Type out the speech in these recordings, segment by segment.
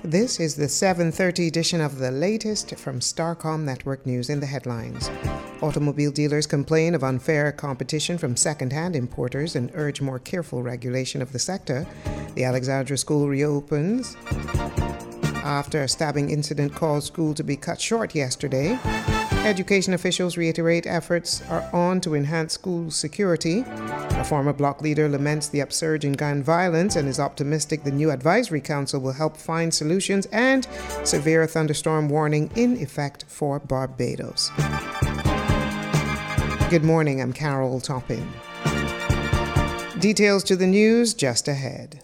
This is the 7:30 edition of the latest from Starcom Network News in the headlines. Automobile dealers complain of unfair competition from second-hand importers and urge more careful regulation of the sector. The Alexandra School reopens after a stabbing incident caused school to be cut short yesterday. Education officials reiterate efforts are on to enhance school security. A former bloc leader laments the upsurge in gun violence and is optimistic the new advisory council will help find solutions, and severe thunderstorm warning in effect for Barbados. Good morning, I'm Carol Toppin. Details to the news just ahead.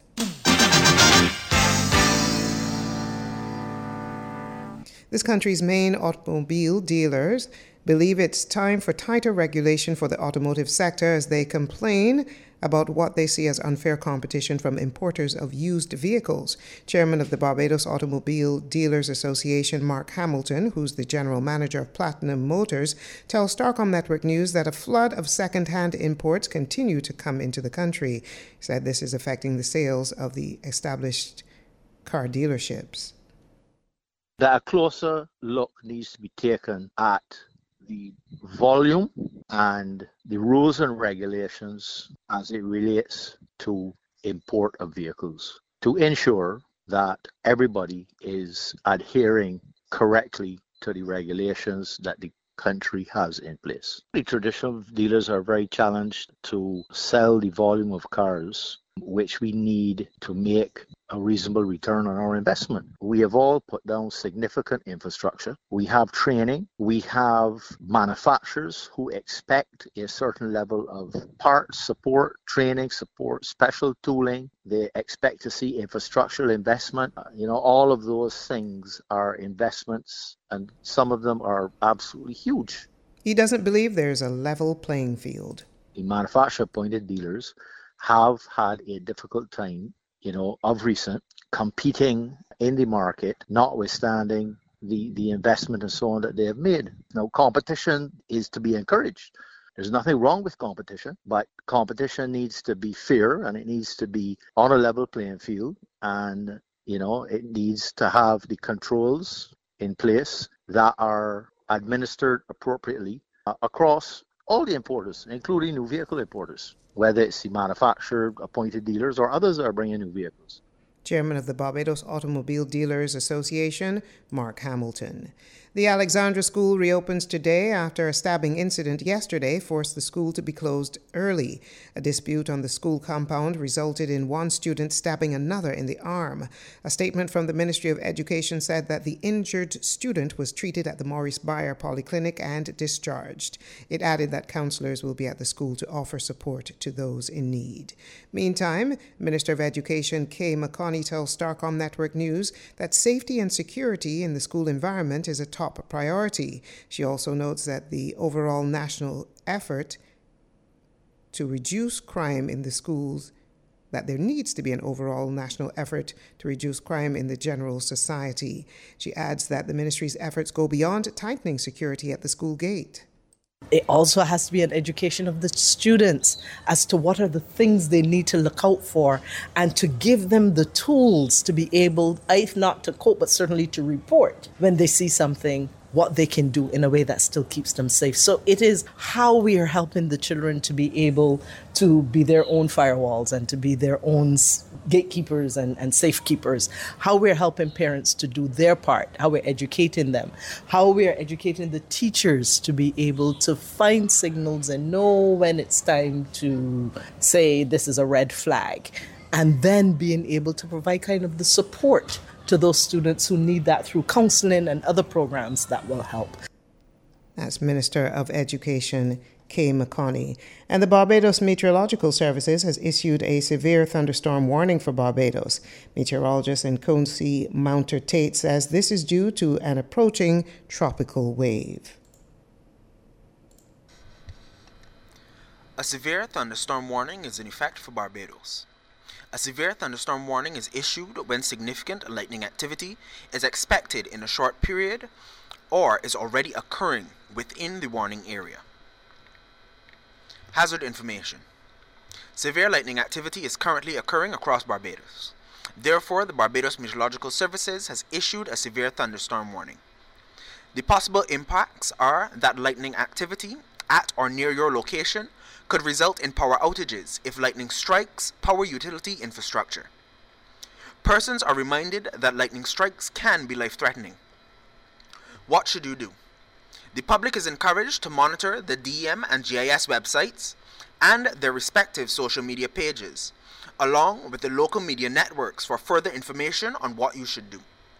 This country's main automobile dealers believe it's time for tighter regulation for the automotive sector as they complain about what they see as unfair competition from importers of used vehicles. Chairman of the Barbados Automobile Dealers Association, Mark Hamilton, who's the general manager of Platinum Motors, tells Starcom Network News that a flood of second-hand imports continue to come into the country. He said this is affecting the sales of the established car dealerships. That a closer look needs to be taken at the volume and the rules and regulations as it relates to import of vehicles to ensure that everybody is adhering correctly to the regulations that the country has in place. The traditional dealers are very challenged to sell the volume of cars which we need to make a reasonable return on our investment. We have all put down significant infrastructure. We have training. We have manufacturers who expect a certain level of parts support, training support, special tooling. They expect to see infrastructural investment. All of those things are investments, and some of them are absolutely huge. He doesn't believe there's a level playing field. The manufacturer-appointed dealers have had a difficult time, of recent, competing in the market, notwithstanding the investment and so on that they have made. Now, competition is to be encouraged. There's nothing wrong with competition, but competition needs to be fair and it needs to be on a level playing field, and, it needs to have the controls in place that are administered appropriately across all the importers, including new vehicle importers, whether it's the manufacturer-appointed dealers or others that are bringing new vehicles. Chairman of the Barbados Automobile Dealers Association, Mark Hamilton. The Alexandra School reopens today after a stabbing incident yesterday forced the school to be closed early. A dispute on the school compound resulted in one student stabbing another in the arm. A statement from the Ministry of Education said that the injured student was treated at the Maurice Bayer Polyclinic and discharged. It added that counselors will be at the school to offer support to those in need. Meantime, Minister of Education Kay McConney tells Starcom Network News that safety and security in the school environment is a top priority. She also notes that the overall national effort to reduce crime in the schools, that there needs to be an overall national effort to reduce crime in the general society. She adds that the ministry's efforts go beyond tightening security at the school gate. It also has to be an education of the students as to what are the things they need to look out for, and to give them the tools to be able, if not to cope, but certainly to report when they see something, what they can do in a way that still keeps them safe. So it is how we are helping the children to be able to be their own firewalls and to be their own gatekeepers and safekeepers, how we're helping parents to do their part, how we're educating them, how we're educating the teachers to be able to find signals and know when it's time to say this is a red flag, and then being able to provide kind of the support to those students who need that through counseling and other programs that will help. That's Minister of Education Kay McConney. And the Barbados Meteorological Services has issued a severe thunderstorm warning for Barbados. Meteorologist Nkosi Mounter-Tate says this is due to an approaching tropical wave. A severe thunderstorm warning is in effect for Barbados. A severe thunderstorm warning is issued when significant lightning activity is expected in a short period or is already occurring within the warning area. Hazard information. Severe lightning activity is currently occurring across Barbados. Therefore, the Barbados Meteorological Services has issued a severe thunderstorm warning. The possible impacts are that lightning activity at or near your location could result in power outages if lightning strikes power utility infrastructure. Persons are reminded that lightning strikes can be life-threatening. What should you do? The public is encouraged to monitor the DEM and GIS websites and their respective social media pages, along with the local media networks for further information on what you should do.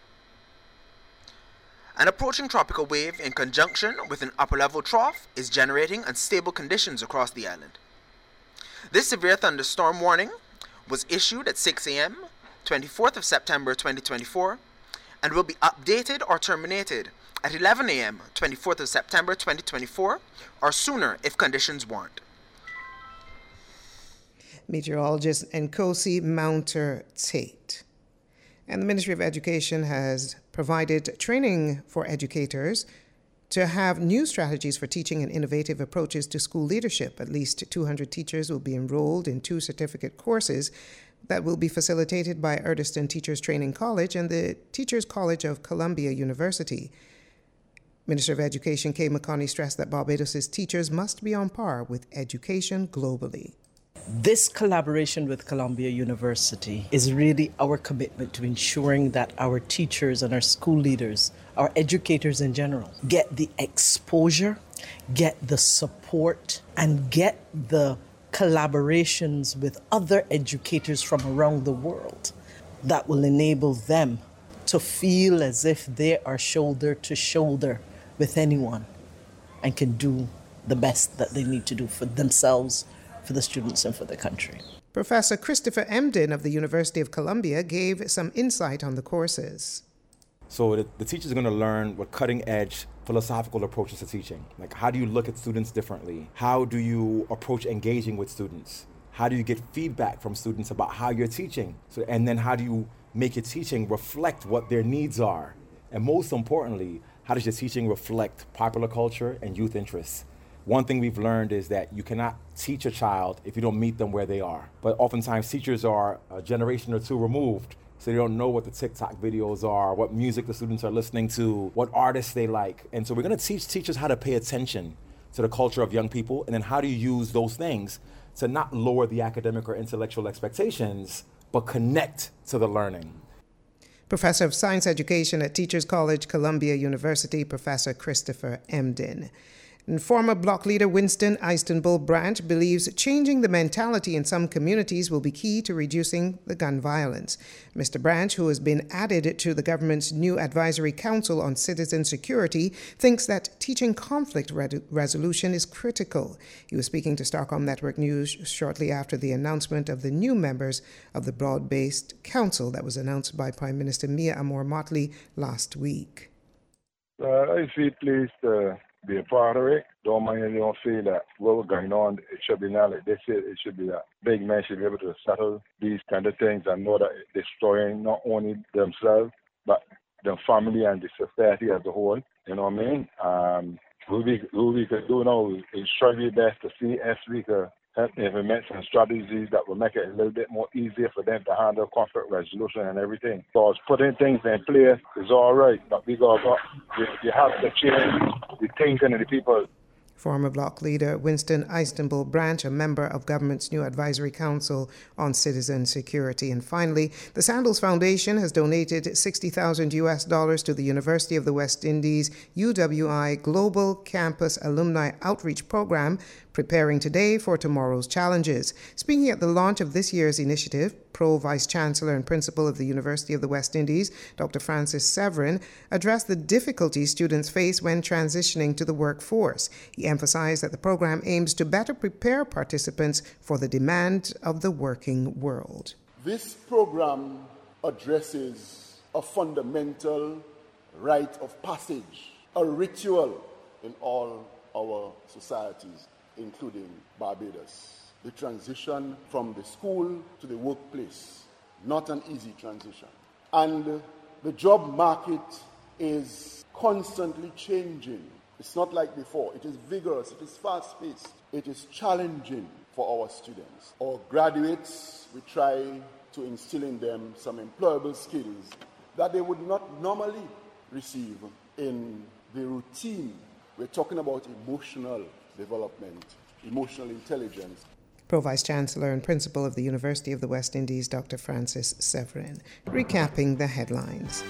An approaching tropical wave in conjunction with an upper-level trough is generating unstable conditions across the island. This severe thunderstorm warning was issued at 6 a.m., 24th of September 2024, and will be updated or terminated at 11 a.m., 24th of September 2024, or sooner if conditions warrant. Meteorologist Nkosi Mounter Tate. And the Ministry of Education has provided training for educators to have new strategies for teaching and innovative approaches to school leadership. At least 200 teachers will be enrolled in 2 certificate courses that will be facilitated by Erdeston Teachers Training College and the Teachers College of Columbia University. Minister of Education Kay McConney stressed that Barbados' teachers must be on par with education globally. This collaboration with Columbia University is really our commitment to ensuring that our teachers and our school leaders, our educators in general, get the exposure, get the support, and get the collaborations with other educators from around the world that will enable them to feel as if they are shoulder to shoulder with anyone and can do the best that they need to do for themselves, for the students, and for the country. Professor Christopher Emden of the University of Columbia gave some insight on the courses. So the teachers are going to learn what cutting-edge philosophical approaches to teaching. Like, how do you look at students differently? How do you approach engaging with students? How do you get feedback from students about how you're teaching? And then how do you make your teaching reflect what their needs are? And most importantly, how does your teaching reflect popular culture and youth interests? One thing we've learned is that you cannot teach a child if you don't meet them where they are. But oftentimes teachers are a generation or two removed, so they don't know what the TikTok videos are, what music the students are listening to, what artists they like. And so we're gonna teach teachers how to pay attention to the culture of young people, and then how do you use those things to not lower the academic or intellectual expectations, but connect to the learning. Professor of Science Education at Teachers College, Columbia University, Professor Christopher Emden. And former bloc leader Winston Istanbul Branch believes changing the mentality in some communities will be key to reducing the gun violence. Mr. Branch, who has been added to the government's new Advisory Council on Citizen Security, thinks that teaching conflict resolution is critical. He was speaking to Stockholm Network News shortly after the announcement of the new members of the broad-based council that was announced by Prime Minister Mia Amor-Motley last week. I feel pleased to be a part of it. Don't mind if you don't feel that what was going on, it should be now like they said, it should be that big men should be able to settle these kind of things and know that it's destroying not only themselves, but their family and the society as a whole. You know what I mean? What we could do now is try our best to see if we could implement some strategies that will make it a little bit more easier for them to handle conflict resolution and everything. Because putting things in place is all right, but you have to change the thinking of the people. Former bloc leader Winston Istanbul Branch, a member of government's new Advisory Council on Citizen Security. And finally, the Sandals Foundation has donated $60,000 to the University of the West Indies UWI Global Campus Alumni Outreach Program, preparing today for tomorrow's challenges. Speaking at the launch of this year's initiative, Pro Vice Chancellor and Principal of the University of the West Indies, Dr. Francis Severin, addressed the difficulties students face when transitioning to the workforce. He emphasized that the program aims to better prepare participants for the demand of the working world. This program addresses a fundamental rite of passage, a ritual in all our societies, including Barbados. The transition from the school to the workplace, not an easy transition. And the job market is constantly changing. It's not like before. It is vigorous, it is fast-paced, it is challenging for our students. Our graduates, we try to instill in them some employable skills that they would not normally receive in the routine. We're talking about emotional development, emotional intelligence. Pro Vice Chancellor and Principal of the University of the West Indies, Dr. Francis Severin, recapping the headlines.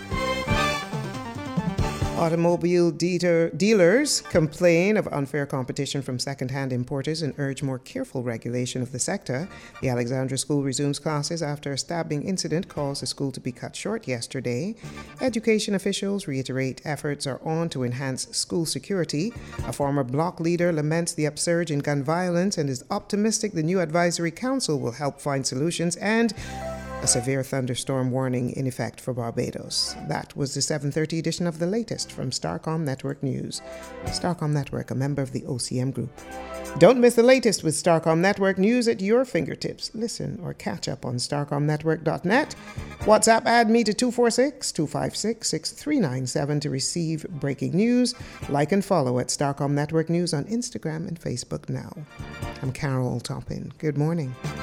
Automobile dealers complain of unfair competition from second-hand importers and urge more careful regulation of the sector. The Alexandra School resumes classes after a stabbing incident caused the school to be cut short yesterday. Education officials reiterate efforts are on to enhance school security. A former bloc leader laments the upsurge in gun violence and is optimistic the new advisory council will help find solutions, and a severe thunderstorm warning in effect for Barbados. That was the 7:30 edition of The Latest from Starcom Network News. Starcom Network, a member of the OCM Group. Don't miss the latest with Starcom Network News at your fingertips. Listen or catch up on starcomnetwork.net. WhatsApp add me to 246-256-6397 to receive breaking news. Like and follow at Starcom Network News on Instagram and Facebook now. I'm Carol Toppin. Good morning.